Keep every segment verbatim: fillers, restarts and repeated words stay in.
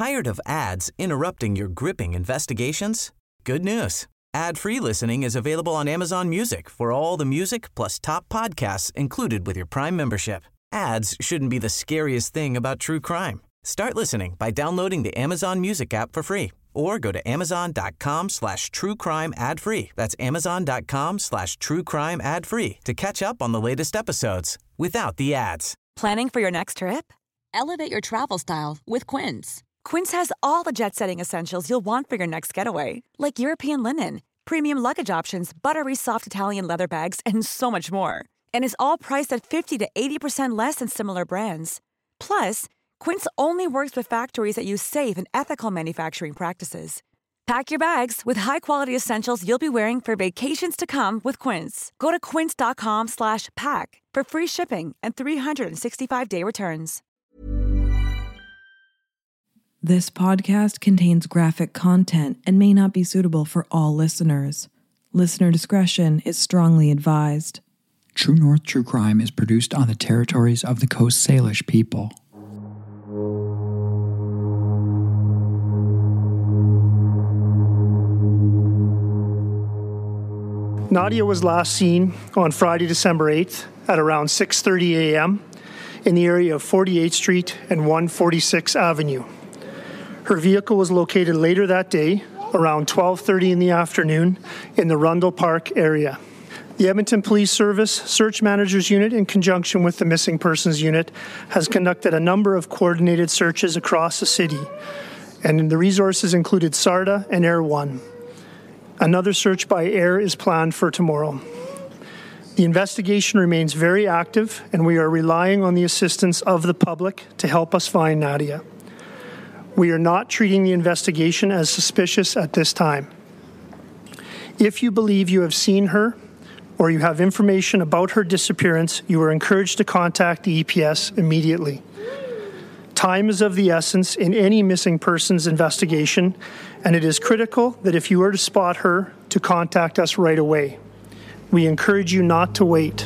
Tired of ads interrupting your gripping investigations? Good news. Ad-free listening is available on Amazon Music for all the music plus top podcasts included with your Prime membership. Ads shouldn't be the scariest thing about true crime. Start listening by downloading the Amazon Music app for free or go to amazon.com slash true crime ad free. That's amazon.com slash true crime ad free to catch up on the latest episodes without the ads. Planning for your next trip? Elevate your travel style with Quince. Quince has all the jet-setting essentials you'll want for your next getaway, like European linen, premium luggage options, buttery soft Italian leather bags, and so much more. And is all priced at fifty to eighty percent less than similar brands. Plus, Quince only works with factories that use safe and ethical manufacturing practices. Pack your bags with high-quality essentials you'll be wearing for vacations to come with Quince. Go to quince.com slash pack for free shipping and three sixty-five day returns. This podcast contains graphic content and may not be suitable for all listeners. Listener discretion is strongly advised. True North True Crime is produced on the territories of the Coast Salish people. Nadia was last seen on Friday, December eighth at around six thirty a.m. in the area of forty-eighth Street and one forty-sixth Avenue. Her vehicle was located later that day, around twelve thirty in the afternoon, in the Rundle Park area. The Edmonton Police Service Search Managers Unit, in conjunction with the Missing Persons Unit, has conducted a number of coordinated searches across the city, and the resources included SARDA and Air One. Another search by air is planned for tomorrow. The investigation remains very active, and we are relying on the assistance of the public to help us find Nadia. We are not treating the investigation as suspicious at this time. If you believe you have seen her or you have information about her disappearance, you are encouraged to contact the E P S immediately. Time is of the essence in any missing persons investigation, and it is critical that if you are to spot her, to contact us right away. We encourage you not to wait.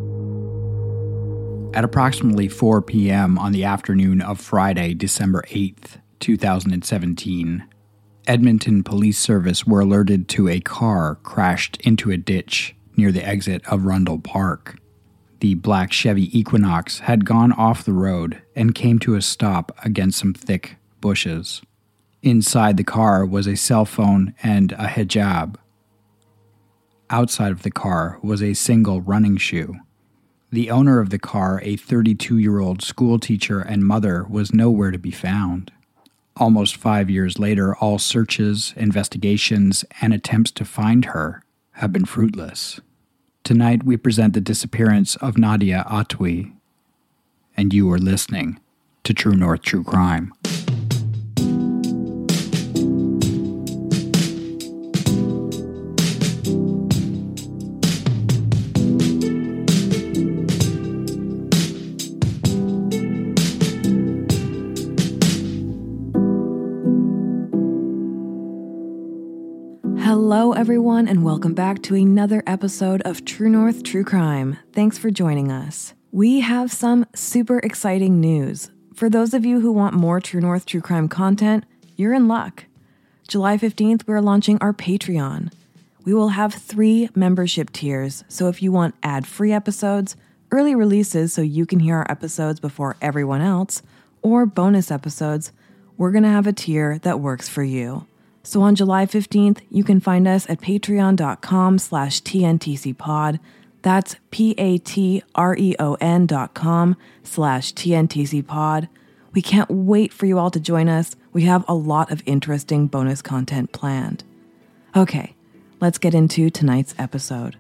At approximately four p.m. on the afternoon of Friday, December eighth, two thousand seventeen, Edmonton Police Service were alerted to a car crashed into a ditch near the exit of Rundle Park. The black Chevy Equinox had gone off the road and came to a stop against some thick bushes. Inside the car was a cell phone and a hijab. Outside of the car was a single running shoe. The owner of the car, a thirty-two-year-old school teacher and mother, was nowhere to be found. Almost five years later, all searches, investigations, and attempts to find her have been fruitless. Tonight, we present the disappearance of Nadia Atwi, and you are listening to True North True Crime. Hello, everyone, and welcome back to another episode of True North True Crime. Thanks for joining us. We have some super exciting news. For those of you who want more True North True Crime content, you're in luck. July fifteenth, we're launching our Patreon. We will have three membership tiers, so if you want ad-free episodes, early releases so you can hear our episodes before everyone else, or bonus episodes, we're going to have a tier that works for you. So on July fifteenth, you can find us at patreon.com slash TNTCpod. That's P-A-T-R-E-O-N dot com slash TNTCpod. We can't wait for you all to join us. We have a lot of interesting bonus content planned. Okay, let's get into tonight's episode.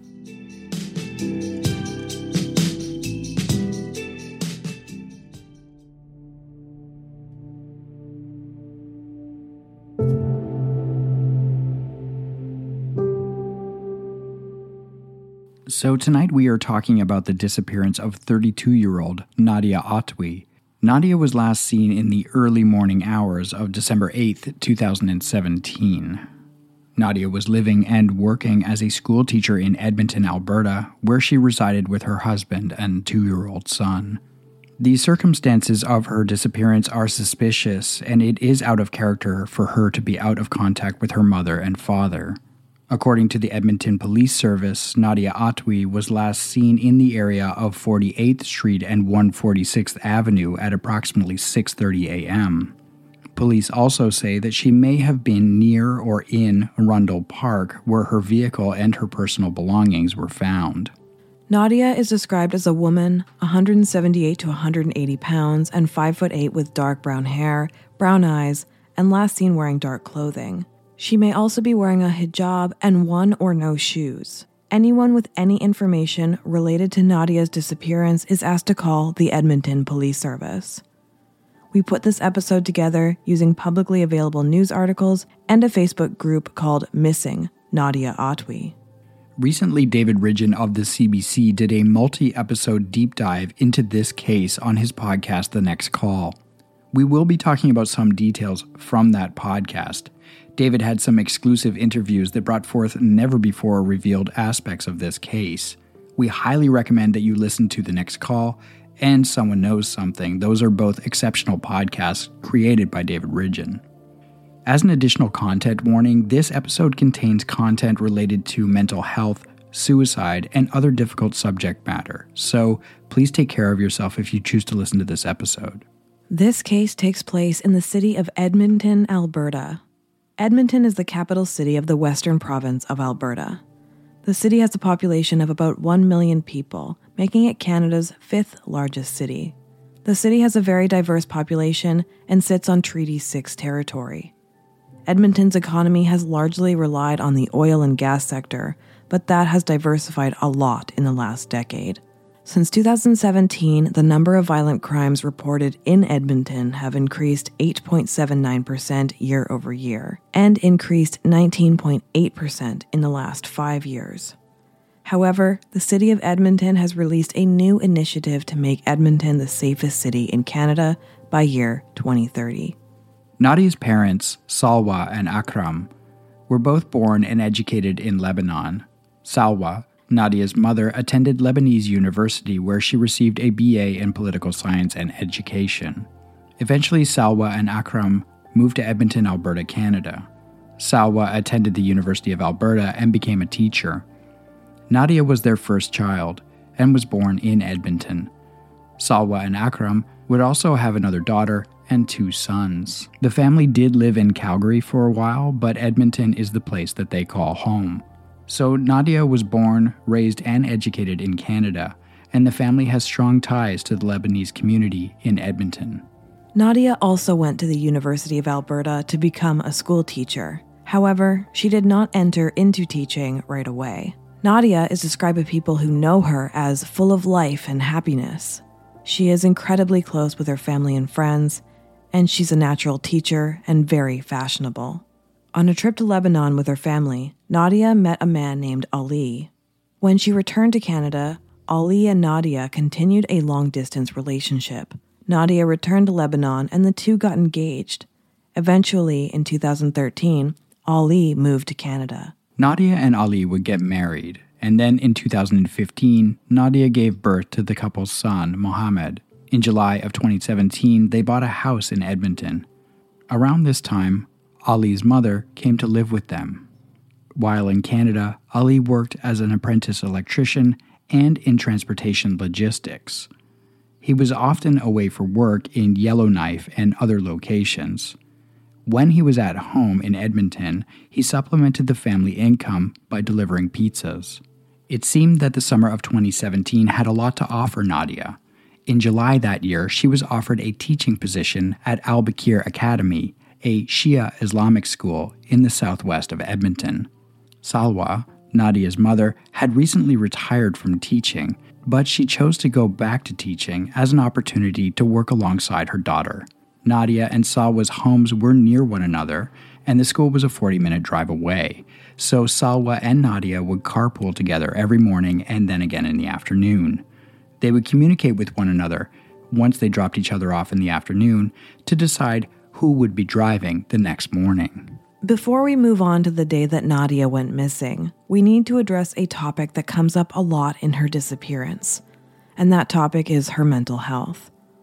So tonight we are talking about the disappearance of thirty-two-year-old Nadia Atwi. Nadia was last seen in the early morning hours of December eighth, two thousand seventeen. Nadia was living and working as a school teacher in Edmonton, Alberta, where she resided with her husband and two-year-old son. The circumstances of her disappearance are suspicious, and it is out of character for her to be out of contact with her mother and father. According to the Edmonton Police Service, Nadia Atwi was last seen in the area of forty-eighth Street and one hundred forty-sixth Avenue at approximately six thirty a.m. Police also say that she may have been near or in Rundle Park, where her vehicle and her personal belongings were found. Nadia is described as a woman, one hundred seventy-eight to one hundred eighty pounds and five foot eight with dark brown hair, brown eyes, and last seen wearing dark clothing. She may also be wearing a hijab and one or no shoes. Anyone with any information related to Nadia's disappearance is asked to call the Edmonton Police Service. We put this episode together using publicly available news articles and a Facebook group called Missing Nadia Atwi. Recently, David Ridgen of the C B C did a multi-episode deep dive into this case on his podcast, The Next Call. We will be talking about some details from that podcast. David had some exclusive interviews that brought forth never-before-revealed aspects of this case. We highly recommend that you listen to The Next Call and Someone Knows Something. Those are both exceptional podcasts created by David Ridgen. As an additional content warning, this episode contains content related to mental health, suicide, and other difficult subject matter, so please take care of yourself if you choose to listen to this episode. This case takes place in the city of Edmonton, Alberta. Edmonton is the capital city of the western province of Alberta. The city has a population of about one million people, making it Canada's fifth largest city. The city has a very diverse population and sits on Treaty six territory. Edmonton's economy has largely relied on the oil and gas sector, but that has diversified a lot in the last decade. Since two thousand seventeen, the number of violent crimes reported in Edmonton have increased eight point seven nine percent year over year, and increased nineteen point eight percent in the last five years. However, the city of Edmonton has released a new initiative to make Edmonton the safest city in Canada by year twenty thirty. Nadia's parents, Salwa and Akram, were both born and educated in Lebanon. Salwa, Nadia's mother, attended Lebanese University where she received a B A in political science and education. Eventually, Salwa and Akram moved to Edmonton, Alberta, Canada. Salwa attended the University of Alberta and became a teacher. Nadia was their first child and was born in Edmonton. Salwa and Akram would also have another daughter and two sons. The family did live in Calgary for a while, but Edmonton is the place that they call home. So Nadia was born, raised, and educated in Canada, and the family has strong ties to the Lebanese community in Edmonton. Nadia also went to the University of Alberta to become a school teacher. However, she did not enter into teaching right away. Nadia is described by people who know her as full of life and happiness. She is incredibly close with her family and friends, and she's a natural teacher and very fashionable. On a trip to Lebanon with her family, Nadia met a man named Ali. When she returned to Canada, Ali and Nadia continued a long-distance relationship. Nadia returned to Lebanon and the two got engaged. Eventually, in two thousand thirteen, Ali moved to Canada. Nadia and Ali would get married, and then in two thousand fifteen, Nadia gave birth to the couple's son, Mohammed. In July of twenty seventeen, they bought a house in Edmonton. Around this time, Ali's mother came to live with them. While in Canada, Ali worked as an apprentice electrician and in transportation logistics. He was often away for work in Yellowknife and other locations. When he was at home in Edmonton, he supplemented the family income by delivering pizzas. It seemed that the summer of twenty seventeen had a lot to offer Nadia. In July that year, she was offered a teaching position at Al-Bakir Academy, a Shia Islamic school in the southwest of Edmonton. Salwa, Nadia's mother, had recently retired from teaching, but she chose to go back to teaching as an opportunity to work alongside her daughter. Nadia and Salwa's homes were near one another, and the school was a forty-minute drive away, so Salwa and Nadia would carpool together every morning and then again in the afternoon. They would communicate with one another once they dropped each other off in the afternoon to decide who would be driving the next morning. Before we move on to the day that Nadia went missing, we need to address a topic that comes up a lot in her disappearance, and that topic is her mental health.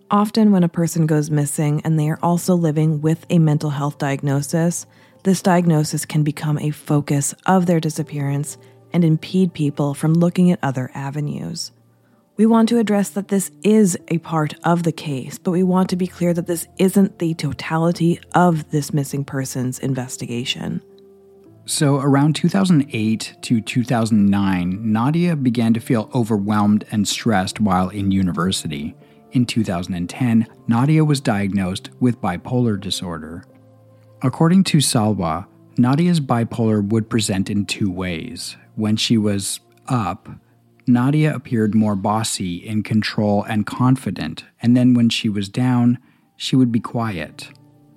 Often when a person goes missing and they are also living with a mental health diagnosis, this diagnosis can become a focus of their disappearance and impede people from looking at other avenues. We want to address that this is a part of the case, but we want to be clear that this isn't the totality of this missing person's investigation. So around two thousand eight to two thousand nine, Nadia began to feel overwhelmed and stressed while in university. In two thousand ten, Nadia was diagnosed with bipolar disorder. According to Salwa, Nadia's bipolar would present in two ways. When she was up, Nadia appeared more bossy, in control, and confident, and then when she was down, she would be quiet.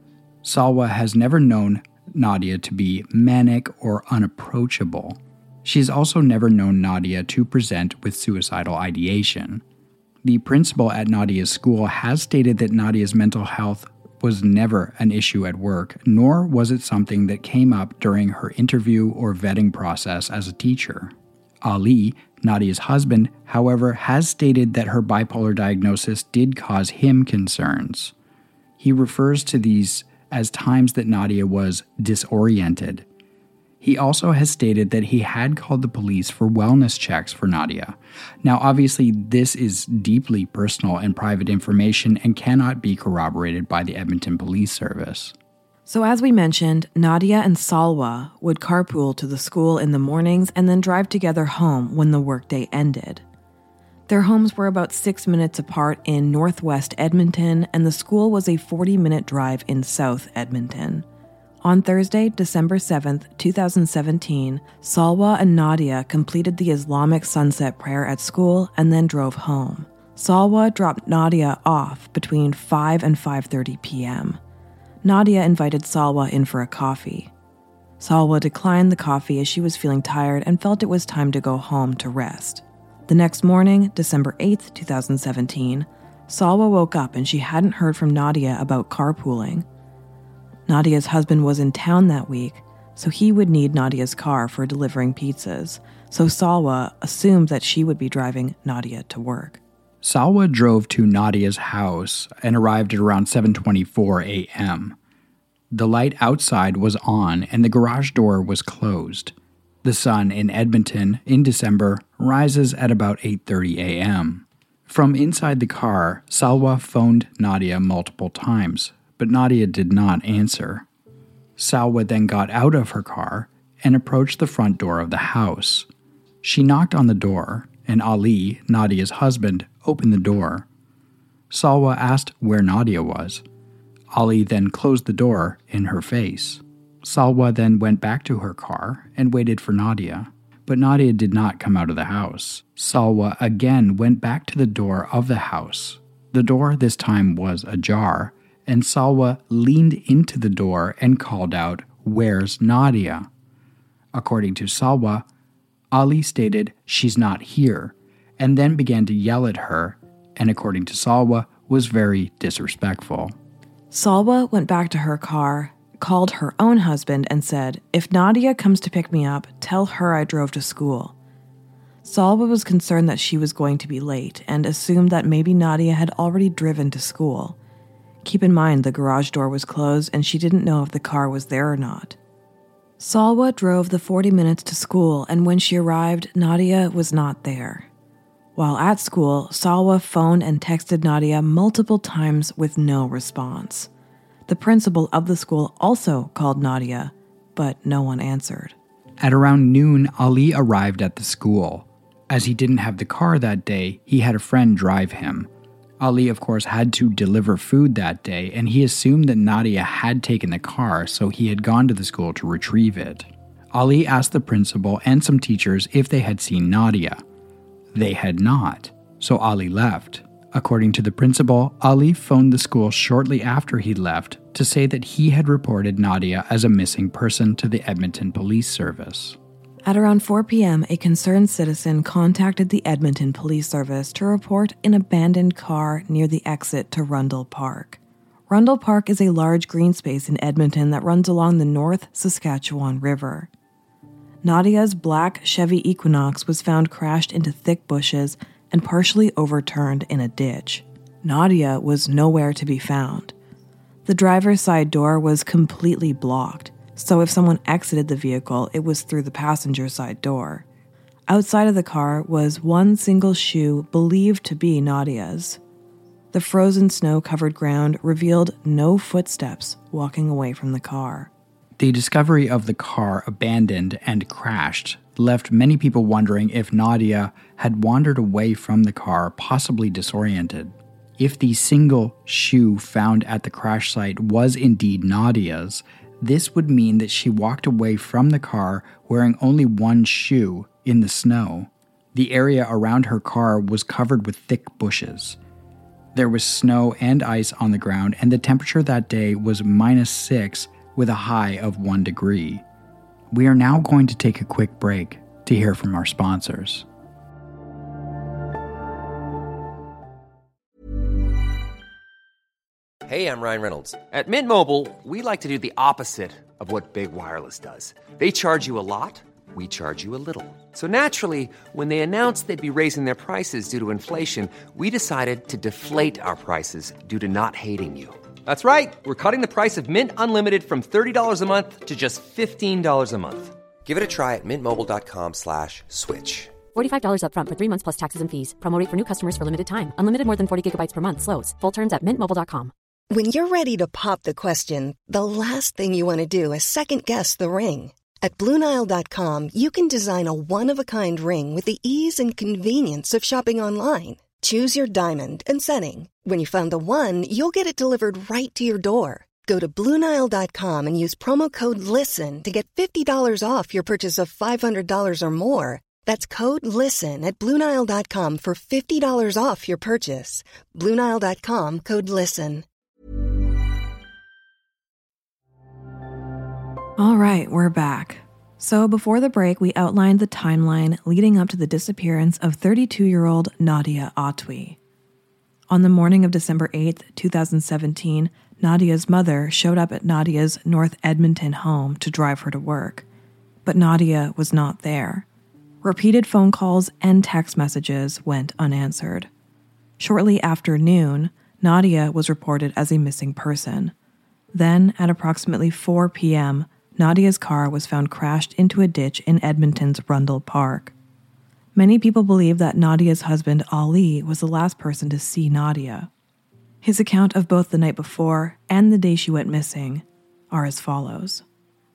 Salwa has never known Nadia to be manic or unapproachable. She's also never known Nadia to present with suicidal ideation. The principal at Nadia's school has stated that Nadia's mental health was never an issue at work, nor was it something that came up during her interview or vetting process as a teacher. Ali, Nadia's husband, however, has stated that her bipolar diagnosis did cause him concerns. He refers to these as times that Nadia was disoriented. He also has stated that he had called the police for wellness checks for Nadia. Now, obviously, this is deeply personal and private information and cannot be corroborated by the Edmonton Police Service. So as we mentioned, Nadia and Salwa would carpool to the school in the mornings and then drive together home when the workday ended. Their homes were about six minutes apart in northwest Edmonton, and the school was a forty-minute drive in south Edmonton. On Thursday, December seventh, twenty seventeen, Salwa and Nadia completed the Islamic sunset prayer at school and then drove home. Salwa dropped Nadia off between five and five thirty p.m. Nadia invited Salwa in for a coffee. Salwa declined the coffee as she was feeling tired and felt it was time to go home to rest. The next morning, December eighth, twenty seventeen, Salwa woke up and she hadn't heard from Nadia about carpooling. Nadia's husband was in town that week, so he would need Nadia's car for delivering pizzas, so Salwa assumed that she would be driving Nadia to work. Salwa drove to Nadia's house and arrived at around seven twenty-four a.m. The light outside was on and the garage door was closed. The sun in Edmonton in December rises at about eight thirty a.m. From inside the car, Salwa phoned Nadia multiple times, but Nadia did not answer. Salwa then got out of her car and approached the front door of the house. She knocked on the door, and Ali, Nadia's husband, opened the door. Salwa asked where Nadia was. Ali then closed the door in her face. Salwa then went back to her car and waited for Nadia, but Nadia did not come out of the house. Salwa again went back to the door of the house. The door this time was ajar, and Salwa leaned into the door and called out, "Where's Nadia?" According to Salwa, Ali stated, "She's not here," and then began to yell at her, and according to Salwa, was very disrespectful. Salwa went back to her car, called her own husband, and said, "If Nadia comes to pick me up, tell her I drove to school." Salwa was concerned that she was going to be late and assumed that maybe Nadia had already driven to school. Keep in mind, the garage door was closed and she didn't know if the car was there or not. Salwa drove the forty minutes to school, and when she arrived, Nadia was not there. While at school, Salwa phoned and texted Nadia multiple times with no response. The principal of the school also called Nadia, but no one answered. At around noon, Ali arrived at the school. As he didn't have the car that day, he had a friend drive him. Ali, of course, had to deliver food that day, and he assumed that Nadia had taken the car, so he had gone to the school to retrieve it. Ali asked the principal and some teachers if they had seen Nadia. They had not, so Ali left. According to the principal, Ali phoned the school shortly after he left to say that he had reported Nadia as a missing person to the Edmonton Police Service. At around four p.m., a concerned citizen contacted the Edmonton Police Service to report an abandoned car near the exit to Rundle Park. Rundle Park is a large green space in Edmonton that runs along the North Saskatchewan River. Nadia's black Chevy Equinox was found crashed into thick bushes and partially overturned in a ditch. Nadia was nowhere to be found. The driver's side door was completely blocked, so if someone exited the vehicle, it was through the passenger side door. Outside of the car was one single shoe believed to be Nadia's. The frozen snow-covered ground revealed no footsteps walking away from the car. The discovery of the car abandoned and crashed left many people wondering if Nadia had wandered away from the car, possibly disoriented. If the single shoe found at the crash site was indeed Nadia's, this would mean that she walked away from the car wearing only one shoe in the snow. The area around her car was covered with thick bushes. There was snow and ice on the ground, and the temperature that day was minus six with a high of one degree. We are now going to take a quick break to hear from our sponsors. Hey, I'm Ryan Reynolds. At Mint Mobile, we like to do the opposite of what Big Wireless does. They charge you a lot, we charge you a little. So naturally, when they announced they'd be raising their prices due to inflation, we decided to deflate our prices due to not hating you. That's right. We're cutting the price of Mint Unlimited from thirty dollars a month to just fifteen dollars a month. Give it a try at mintmobile.com slash switch. forty-five dollars up front for three months plus taxes and fees. Promo rate for new customers for limited time. Unlimited more than forty gigabytes per month slows. Full terms at mint mobile dot com. When you're ready to pop the question, the last thing you want to do is second-guess the ring. At Blue Nile dot com, you can design a one-of-a-kind ring with the ease and convenience of shopping online. Choose your diamond and setting. When you find the one, you'll get it delivered right to your door. Go to Blue Nile dot com and use promo code LISTEN to get fifty dollars off your purchase of five hundred dollars or more. That's code LISTEN at Blue Nile dot com for fifty dollars off your purchase. Blue Nile dot com, code LISTEN. All right, we're back. So before the break, we outlined the timeline leading up to the disappearance of thirty-two-year-old Nadia Atwi. On the morning of December eighth, twenty seventeen, Nadia's mother showed up at Nadia's North Edmonton home to drive her to work. But Nadia was not there. Repeated phone calls and text messages went unanswered. Shortly after noon, Nadia was reported as a missing person. Then, at approximately four p.m., Nadia's car was found crashed into a ditch in Edmonton's Rundle Park. Many people believe that Nadia's husband, Ali, was the last person to see Nadia. His account of both the night before and the day she went missing are as follows.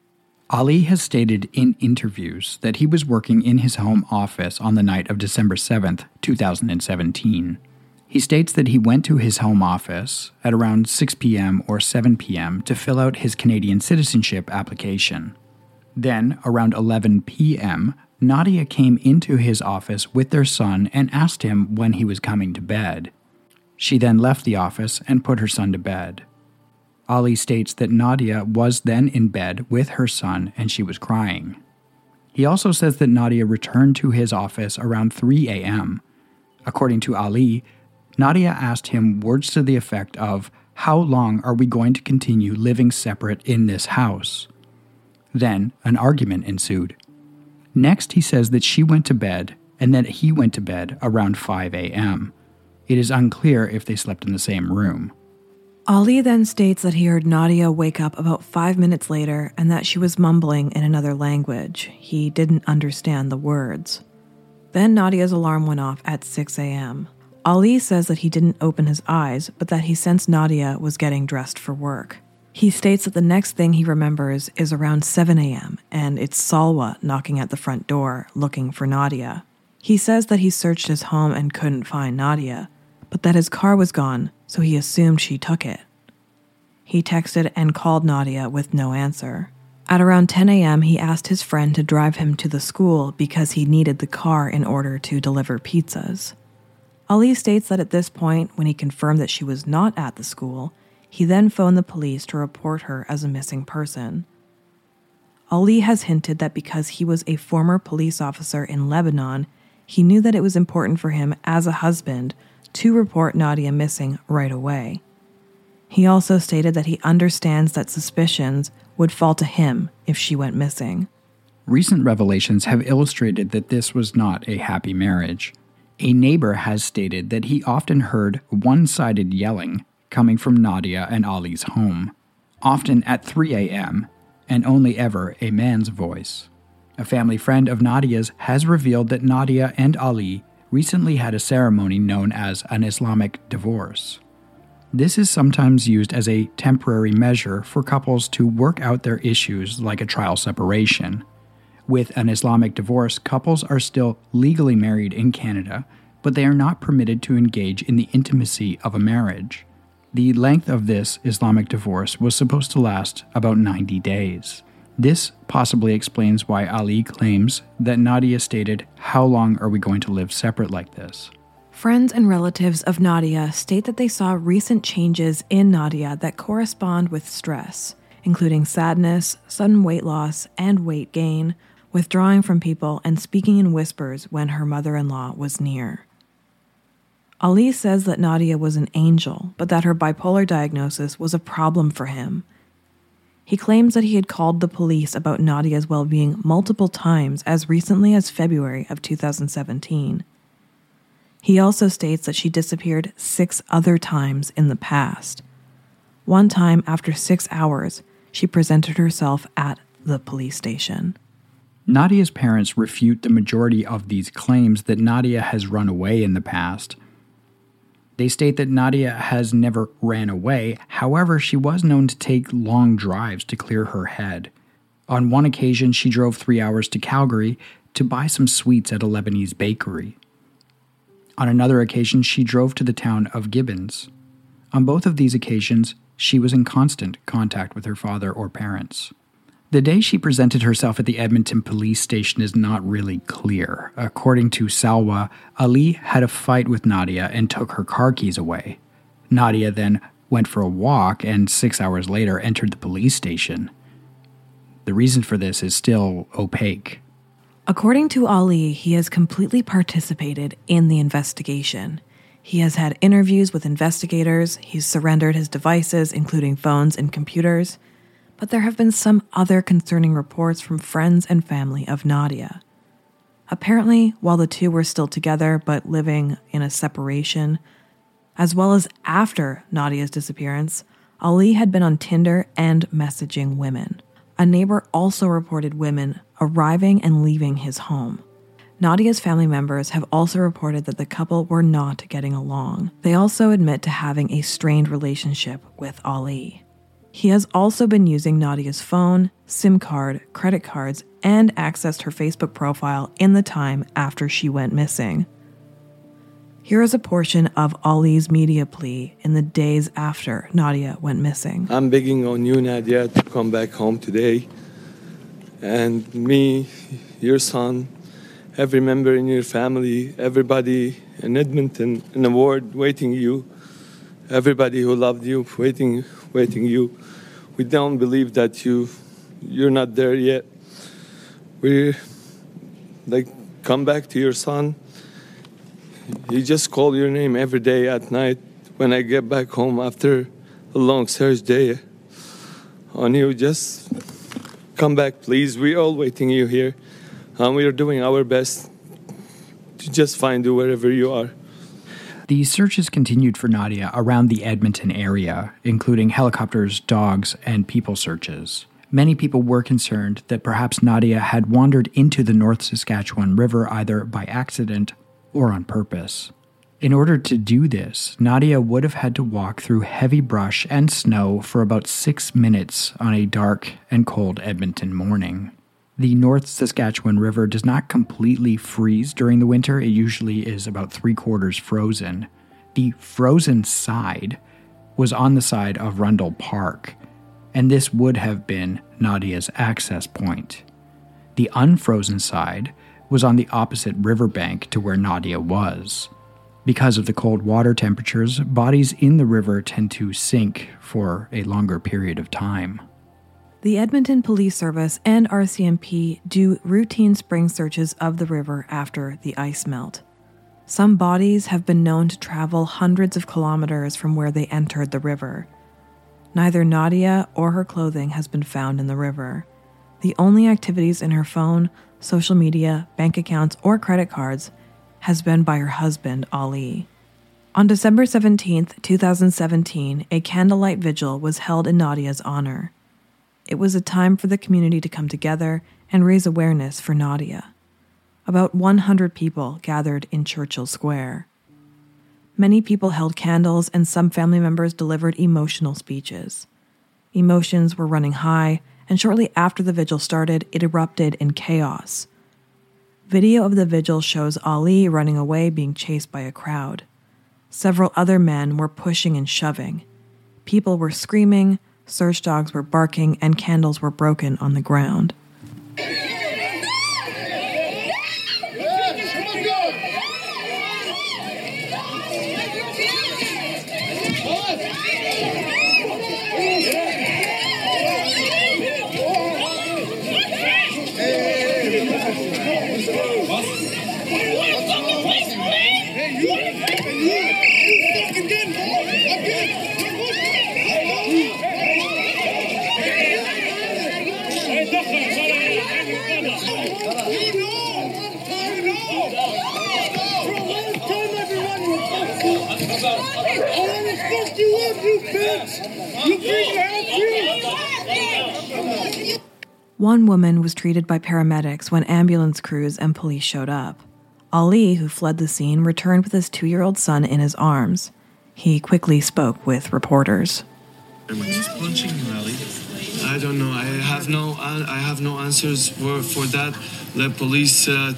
Ali has stated in interviews that he was working in his home office on the night of December seventh, twenty seventeen. He states that he went to his home office at around six p.m. or seven p.m. to fill out his Canadian citizenship application. Then, around eleven p.m., Nadia came into his office with their son and asked him when he was coming to bed. She then left the office and put her son to bed. Ali states that Nadia was then in bed with her son and she was crying. He also says that Nadia returned to his office around three a.m. According to Ali, Nadia asked him words to the effect of, "How long are we going to continue living separate in this house?" Then, an argument ensued. Next, he says that she went to bed and that he went to bed around five a.m. It is unclear if they slept in the same room. Ali then states that he heard Nadia wake up about five minutes later and that she was mumbling in another language. He didn't understand the words. Then Nadia's alarm went off at six a.m. Ali says that he didn't open his eyes, but that he sensed Nadia was getting dressed for work. He states that the next thing he remembers is around seven a.m., and it's Salwa knocking at the front door, looking for Nadia. He says that he searched his home and couldn't find Nadia, but that his car was gone, so he assumed she took it. He texted and called Nadia with no answer. At around ten a.m., he asked his friend to drive him to the school because he needed the car in order to deliver pizzas. Ali states that at this point, when he confirmed that she was not at the school, he then phoned the police to report her as a missing person. Ali has hinted that because he was a former police officer in Lebanon, he knew that it was important for him as a husband to report Nadia missing right away. He also stated that he understands that suspicions would fall to him if she went missing. Recent revelations have illustrated that this was not a happy marriage. A neighbor has stated that he often heard one-sided yelling coming from Nadia and Ali's home, often at three a.m., and only ever a man's voice. A family friend of Nadia's has revealed that Nadia and Ali recently had a ceremony known as an Islamic divorce. This is sometimes used as a temporary measure for couples to work out their issues like a trial separation. With an Islamic divorce, couples are still legally married in Canada, but they are not permitted to engage in the intimacy of a marriage. The length of this Islamic divorce was supposed to last about ninety days. This possibly explains why Ali claims that Nadia stated, "How long are we going to live separate like this?" Friends and relatives of Nadia state that they saw recent changes in Nadia that correspond with stress, including sadness, sudden weight loss, and weight gain, withdrawing from people and speaking in whispers when her mother-in-law was near. Ali says that Nadia was an angel, but that her bipolar diagnosis was a problem for him. He claims that he had called the police about Nadia's well-being multiple times as recently as February of two thousand seventeen. He also states that she disappeared six other times in the past. One time, after six hours, she presented herself at the police station. Nadia's parents refute the majority of these claims that Nadia has run away in the past. They state that Nadia has never ran away, however, she was known to take long drives to clear her head. On one occasion, she drove three hours to Calgary to buy some sweets at a Lebanese bakery. On another occasion, she drove to the town of Gibbons. On both of these occasions, she was in constant contact with her father or parents. The day she presented herself at the Edmonton police station is not really clear. According to Salwa, Ali had a fight with Nadia and took her car keys away. Nadia then went for a walk and six hours later entered the police station. The reason for this is still opaque. According to Ali, he has completely participated in the investigation. He has had interviews with investigators, he's surrendered his devices, including phones and computers, but there have been some other concerning reports from friends and family of Nadia. Apparently, while the two were still together but living in a separation, as well as after Nadia's disappearance, Ali had been on Tinder and messaging women. A neighbor also reported women arriving and leaving his home. Nadia's family members have also reported that the couple were not getting along. They also admit to having a strained relationship with Ali. He has also been using Nadia's phone, SIM card, credit cards, and accessed her Facebook profile in the time after she went missing. Here is a portion of Ali's media plea in the days after Nadia went missing. I'm begging on you, Nadia, to come back home today. And me, your son, every member in your family, everybody in Edmonton, in the world, waiting you. Everybody who loved you, waiting, waiting you. We don't believe that you, you're not there yet. We, like, come back to your son. He just called your name every day at night when I get back home after a long search day on you. Just come back, please. We're all waiting you here. And we are doing our best to just find you wherever you are. The searches continued for Nadia around the Edmonton area, including helicopters, dogs, and people searches. Many people were concerned that perhaps Nadia had wandered into the North Saskatchewan River either by accident or on purpose. In order to do this, Nadia would have had to walk through heavy brush and snow for about six minutes on a dark and cold Edmonton morning. The North Saskatchewan River does not completely freeze during the winter. It usually is about three quarters frozen. The frozen side was on the side of Rundle Park, and this would have been Nadia's access point. The unfrozen side was on the opposite riverbank to where Nadia was. Because of the cold water temperatures, bodies in the river tend to sink for a longer period of time. The Edmonton Police Service and R C M P do routine spring searches of the river after the ice melt. Some bodies have been known to travel hundreds of kilometers from where they entered the river. Neither Nadia or her clothing has been found in the river. The only activities in her phone, social media, bank accounts, or credit cards has been by her husband, Ali. On December seventeenth, twenty seventeen, a candlelight vigil was held in Nadia's honor. It was a time for the community to come together and raise awareness for Nadia. About one hundred people gathered in Churchill Square. Many people held candles and some family members delivered emotional speeches. Emotions were running high, and shortly after the vigil started, it erupted in chaos. Video of the vigil shows Ali running away, being chased by a crowd. Several other men were pushing and shoving. People were screaming, search dogs were barking, and candles were broken on the ground. One woman was treated by paramedics when ambulance crews and police showed up. Ali, who fled the scene, returned with his two-year-old son in his arms. He quickly spoke with reporters. Who's punching you, Ali? I don't know. I have no. I have no answers for for that. Let police uh,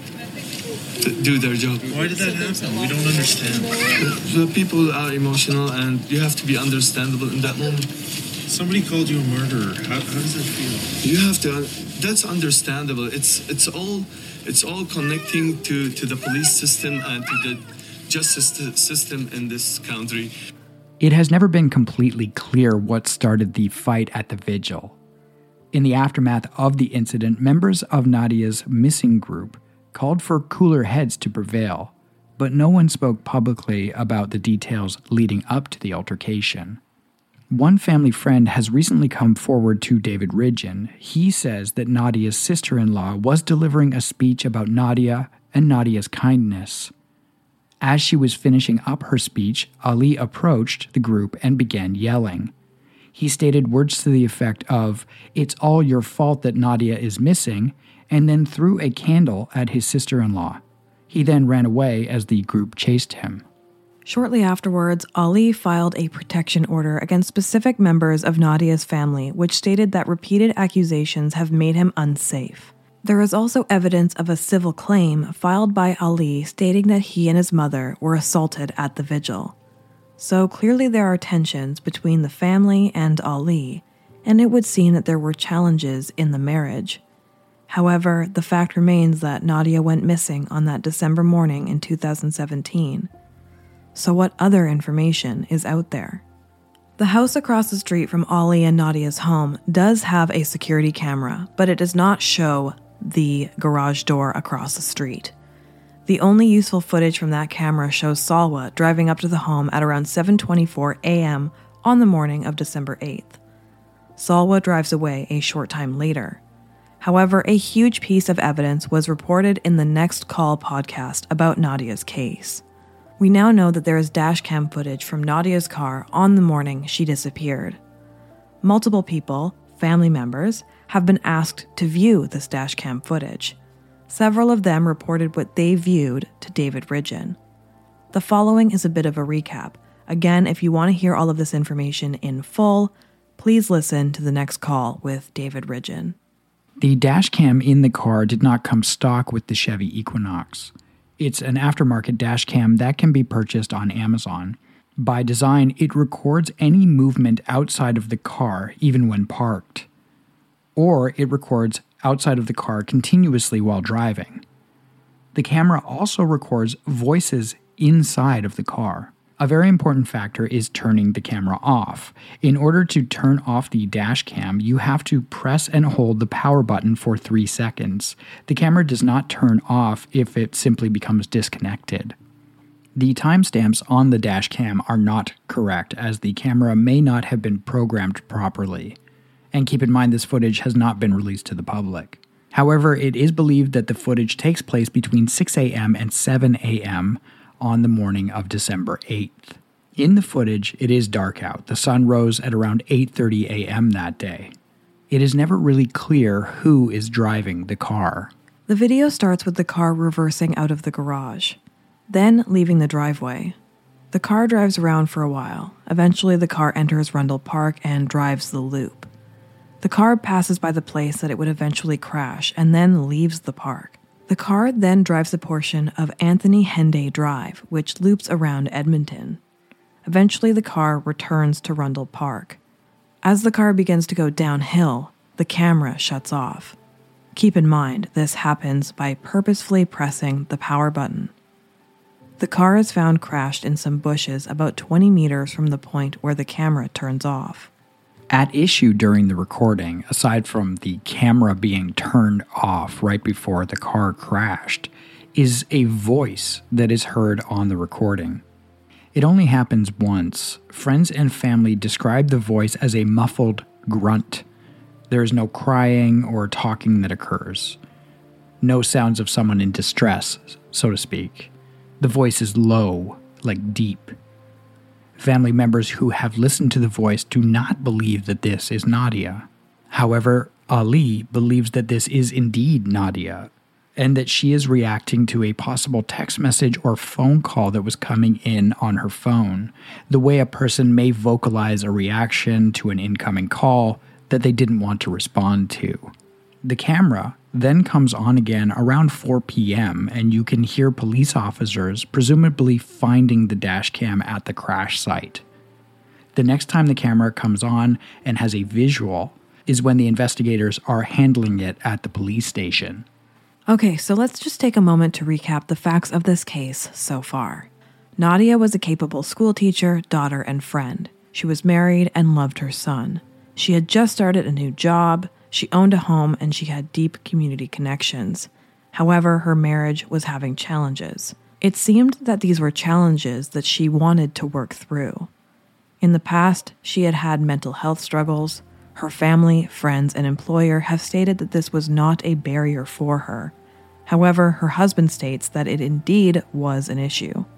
t- do their job. Why did that happen? We don't understand. The people are emotional, and you have to be understandable in that moment. Somebody called you a murderer. How, how does that feel? You have to. That's understandable. It's it's all it's all connecting to, to the police system and to the justice system in this country. It has never been completely clear what started the fight at the vigil. In the aftermath of the incident, members of Nadia's missing group called for cooler heads to prevail, but no one spoke publicly about the details leading up to the altercation. One family friend has recently come forward to David Ridgen. He says that Nadia's sister-in-law was delivering a speech about Nadia and Nadia's kindness. As she was finishing up her speech, Ali approached the group and began yelling. He stated words to the effect of, "It's all your fault that Nadia is missing," and then threw a candle at his sister-in-law. He then ran away as the group chased him. Shortly afterwards, Ali filed a protection order against specific members of Nadia's family, which stated that repeated accusations have made him unsafe. There is also evidence of a civil claim filed by Ali stating that he and his mother were assaulted at the vigil. So clearly there are tensions between the family and Ali, and it would seem that there were challenges in the marriage. However, the fact remains that Nadia went missing on that December morning in two thousand seventeen. So what other information is out there? The house across the street from Ali and Nadia's home does have a security camera, but it does not show the garage door across the street. The only useful footage from that camera shows Salwa driving up to the home at around seven twenty-four a.m. on the morning of December eighth. Salwa drives away a short time later. However, a huge piece of evidence was reported in the Next Call podcast about Nadia's case. We now know that there is dashcam footage from Nadia's car on the morning she disappeared. Multiple people, family members, have been asked to view this dashcam footage. Several of them reported what they viewed to David Ridgen. The following is a bit of a recap. Again, if you want to hear all of this information in full, please listen to the Next Call with David Ridgen. The dashcam in the car did not come stock with the Chevy Equinox. It's an aftermarket dashcam that can be purchased on Amazon. By design, it records any movement outside of the car, even when parked. Or it records outside of the car continuously while driving. The camera also records voices inside of the car. A very important factor is turning the camera off. In order to turn off the dash cam, you have to press and hold the power button for three seconds. The camera does not turn off if it simply becomes disconnected. The timestamps on the dash cam are not correct, as the camera may not have been programmed properly. And keep in mind, this footage has not been released to the public. However, it is believed that the footage takes place between six a.m. and seven a.m. on the morning of December eighth. In the footage, it is dark out. The sun rose at around eight thirty a.m. that day. It is never really clear who is driving the car. The video starts with the car reversing out of the garage, then leaving the driveway. The car drives around for a while. Eventually, the car enters Rundle Park and drives the loop. The car passes by the place that it would eventually crash and then leaves the park. The car then drives a portion of Anthony Henday Drive, which loops around Edmonton. Eventually, the car returns to Rundle Park. As the car begins to go downhill, the camera shuts off. Keep in mind, this happens by purposefully pressing the power button. The car is found crashed in some bushes about twenty meters from the point where the camera turns off. At issue during the recording, aside from the camera being turned off right before the car crashed, is a voice that is heard on the recording. It only happens once. Friends and family describe the voice as a muffled grunt. There is no crying or talking that occurs. No sounds of someone in distress, so to speak. The voice is low, like deep. Family members who have listened to the voice do not believe that this is Nadia. However, Ali believes that this is indeed Nadia, and that she is reacting to a possible text message or phone call that was coming in on her phone, the way a person may vocalize a reaction to an incoming call that they didn't want to respond to. The camera then comes on again around four p.m. and you can hear police officers presumably finding the dash cam at the crash site. The next time the camera comes on and has a visual is when the investigators are handling it at the police station. Okay, so let's just take a moment to recap the facts of this case so far. Nadia was a capable schoolteacher, daughter, and friend. She was married and loved her son. She had just started a new job, she owned a home, and she had deep community connections. However, her marriage was having challenges. It seemed that these were challenges that she wanted to work through. In the past, she had had mental health struggles. Her family, friends, and employer have stated that this was not a barrier for her. However, her husband states that it indeed was an issue.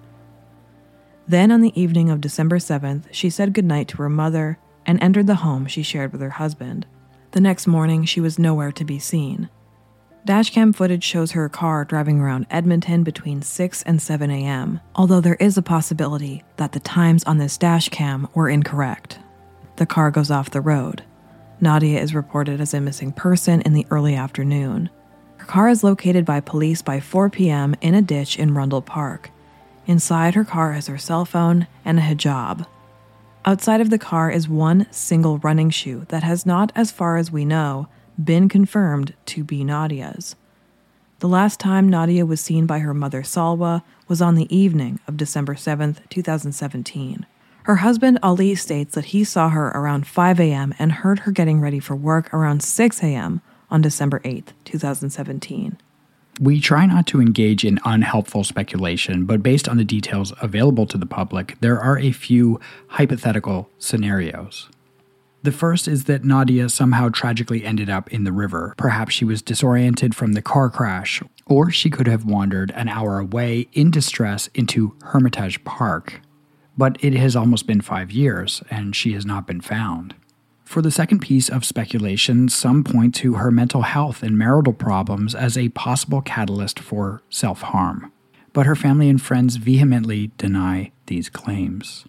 Then on the evening of December seventh, she said goodnight to her mother and entered the home she shared with her husband. The next morning, she was nowhere to be seen. Dashcam footage shows her car driving around Edmonton between six and seven a.m., although there is a possibility that the times on this dashcam were incorrect. The car goes off the road. Nadia is reported as a missing person in the early afternoon. Her car is located by police by four p.m. in a ditch in Rundle Park. Inside her car is her cell phone and a hijab. Outside of the car is one single running shoe that has not, as far as we know, been confirmed to be Nadia's. The last time Nadia was seen by her mother Salwa was on the evening of December seventh, twenty seventeen. Her husband Ali states that he saw her around five a.m. and heard her getting ready for work around six a.m. on December eighth, twenty seventeen. We try not to engage in unhelpful speculation, but based on the details available to the public, there are a few hypothetical scenarios. The first is that Nadia somehow tragically ended up in the river. Perhaps she was disoriented from the car crash, or she could have wandered an hour away in distress into Hermitage Park. But it has almost been five years, and she has not been found. For the second piece of speculation, some point to her mental health and marital problems as a possible catalyst for self-harm. But her family and friends vehemently deny these claims.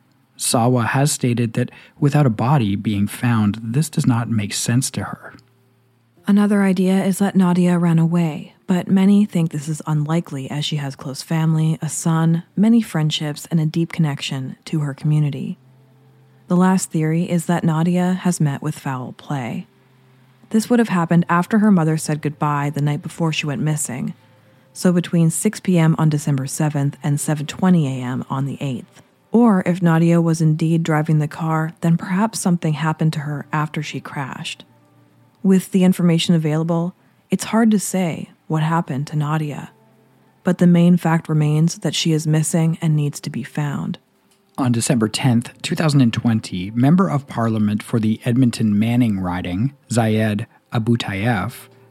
Salwa has stated that without a body being found, this does not make sense to her. Another idea is that Nadia ran away, but many think this is unlikely as she has close family, a son, many friendships, and a deep connection to her community. The last theory is that Nadia has met with foul play. This would have happened after her mother said goodbye the night before she went missing, so between six p.m. on December seventh and seven twenty a.m. on the eighth. Or if Nadia was indeed driving the car, then perhaps something happened to her after she crashed. With the information available, it's hard to say what happened to Nadia, but the main fact remains that she is missing and needs to be found. On December tenth, twenty twenty, Member of Parliament for the Edmonton Manning riding, Zayed Abutayev,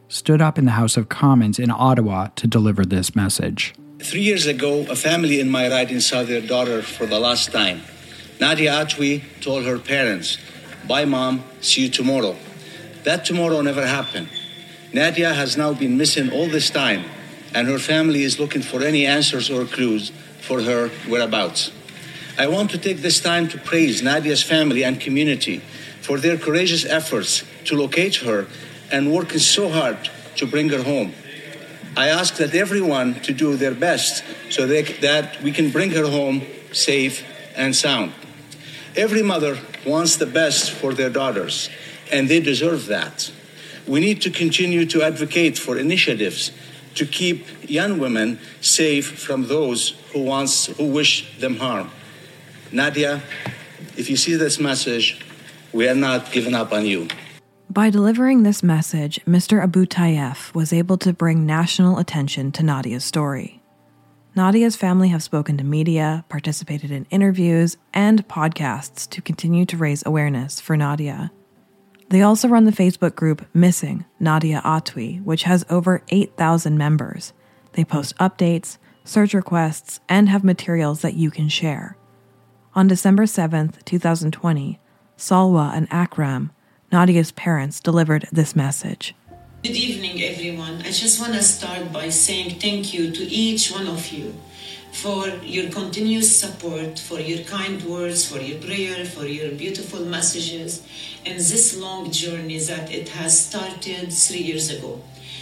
stood up in the House of Commons in Ottawa to deliver this message. Three years ago, a family in my riding saw their daughter for the last time. Nadia Atwi told her parents, "Bye, Mom, see you tomorrow." That tomorrow never happened. Nadia has now been missing all this time, and her family is looking for any answers or clues for her whereabouts. I want to take this time to praise Nadia's family and community for their courageous efforts to locate her and working so hard to bring her home. I ask that everyone to do their best so they, that we can bring her home safe and sound. Every mother wants the best for their daughters, and they deserve that. We need to continue to advocate for initiatives to keep young women safe from those who wants, who wish them harm. Nadia, if you see this message, we are not giving up on you. By delivering this message, Mister Abu Tayyaf was able to bring national attention to Nadia's story. Nadia's family have spoken to media, participated in interviews, and podcasts to continue to raise awareness for Nadia. They also run the Facebook group Missing Nadia Atwi, which has over eight thousand members. They post updates, search requests, and have materials that you can share. On December seventh, twenty twenty, Salwa and Akram, Nadia's parents, delivered this message. Good evening, everyone. I just want to start by saying thank you to each one of you for your continuous support, for your kind words, for your prayer, for your beautiful messages, and this long journey that it has started three years ago.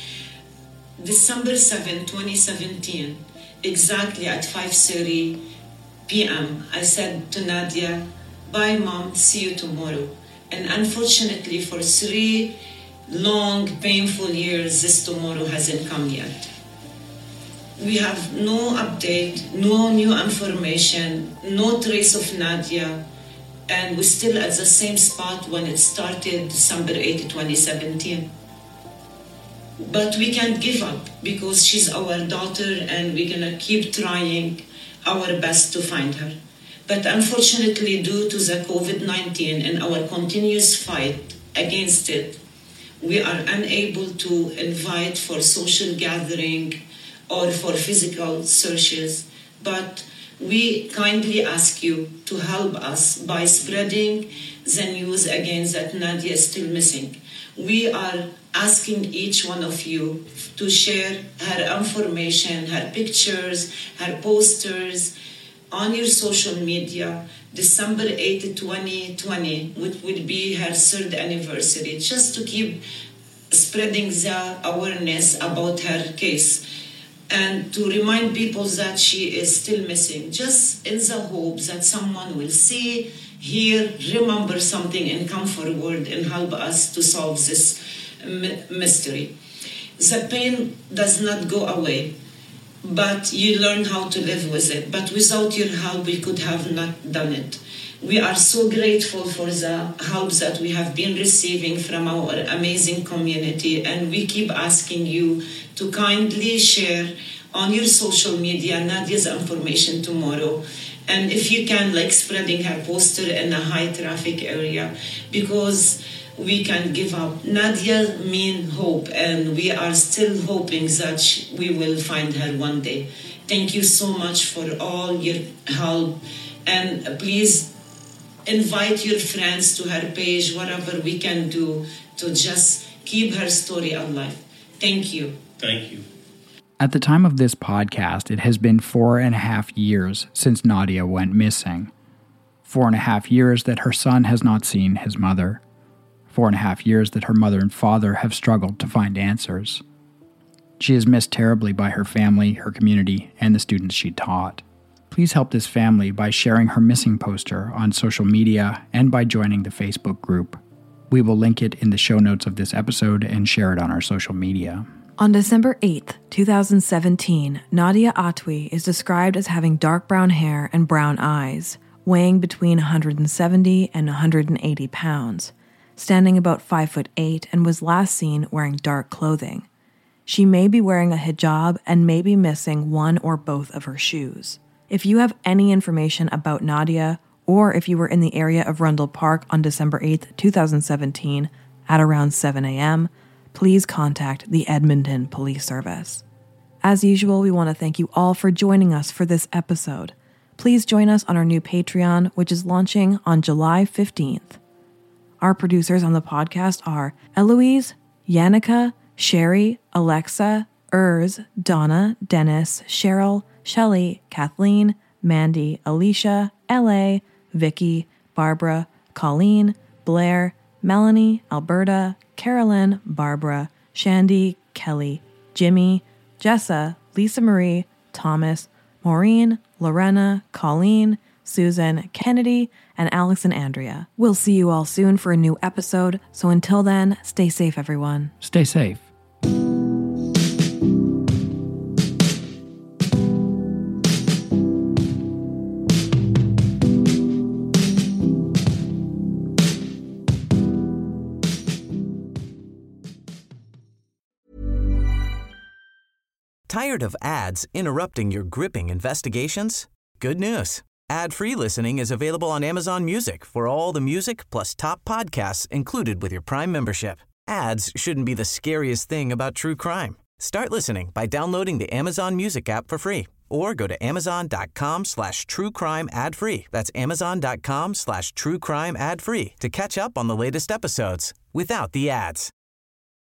December seventh, twenty seventeen, exactly at five thirty p.m., I said to Nadia, "Bye, Mom, see you tomorrow." And unfortunately, for three long, painful years, this tomorrow hasn't come yet. We have no update, no new information, no trace of Nadia, and we're still at the same spot when it started December eighth, twenty seventeen. But we can't give up because she's our daughter and we're gonna keep trying our best to find her. But unfortunately, due to the covid nineteen and our continuous fight against it, we are unable to invite for social gathering or for physical searches. But we kindly ask you to help us by spreading the news again that Nadia is still missing. We are asking each one of you to share her information, her pictures, her posters, on your social media. December eighth, twenty twenty, which will be her third anniversary, just to keep spreading the awareness about her case and to remind people that she is still missing, just in the hope that someone will see, hear, remember something and come forward and help us to solve this mystery. The pain does not go away, but you learn how to live with it. But without your help, we could have not done it. We are so grateful for the help that we have been receiving from our amazing community, and we keep asking you to kindly share on your social media Nadia's information tomorrow. And if you can, like spreading her poster in a high traffic area, because we can give up. Nadia means hope, and we are still hoping that she, we will find her one day. Thank you so much for all your help, and please invite your friends to her page, whatever we can do to just keep her story alive. Thank you. Thank you. At the time of this podcast, it has been four and a half years since Nadia went missing. Four and a half years that her son has not seen his mother. Four and a half years that her mother and father have struggled to find answers. She is missed terribly by her family, her community, and the students she taught. Please help this family by sharing her missing poster on social media and by joining the Facebook group. We will link it in the show notes of this episode and share it on our social media. On December eighth, twenty seventeen, Nadia Atwi is described as having dark brown hair and brown eyes, weighing between one hundred seventy and one hundred eighty pounds, standing about five foot eight, and was last seen wearing dark clothing. She may be wearing a hijab and may be missing one or both of her shoes. If you have any information about Nadia, or if you were in the area of Rundle Park on December eighth, twenty seventeen, at around seven a.m., please contact the Edmonton Police Service. As usual, we want to thank you all for joining us for this episode. Please join us on our new Patreon, which is launching on July fifteenth. Our producers on the podcast are Eloise, Yannicka, Sherry, Alexa, Urs, Donna, Dennis, Cheryl, Shelley, Kathleen, Mandy, Alicia, L A, Vicky, Barbara, Colleen, Blair, Melanie, Alberta, Carolyn, Barbara, Shandy, Kelly, Jimmy, Jessa, Lisa Marie, Thomas, Maureen, Lorena, Colleen, Susan, Kennedy, and Alex and Andrea. We'll see you all soon for a new episode, so until then, stay safe, everyone. Stay safe. Tired of ads interrupting your gripping investigations? Good news. Ad-free listening is available on Amazon Music for all the music plus top podcasts included with your Prime membership. Ads shouldn't be the scariest thing about true crime. Start listening by downloading the Amazon Music app for free or go to amazon.com slash true crime ad free. That's amazon.com slash true crime ad free to catch up on the latest episodes without the ads.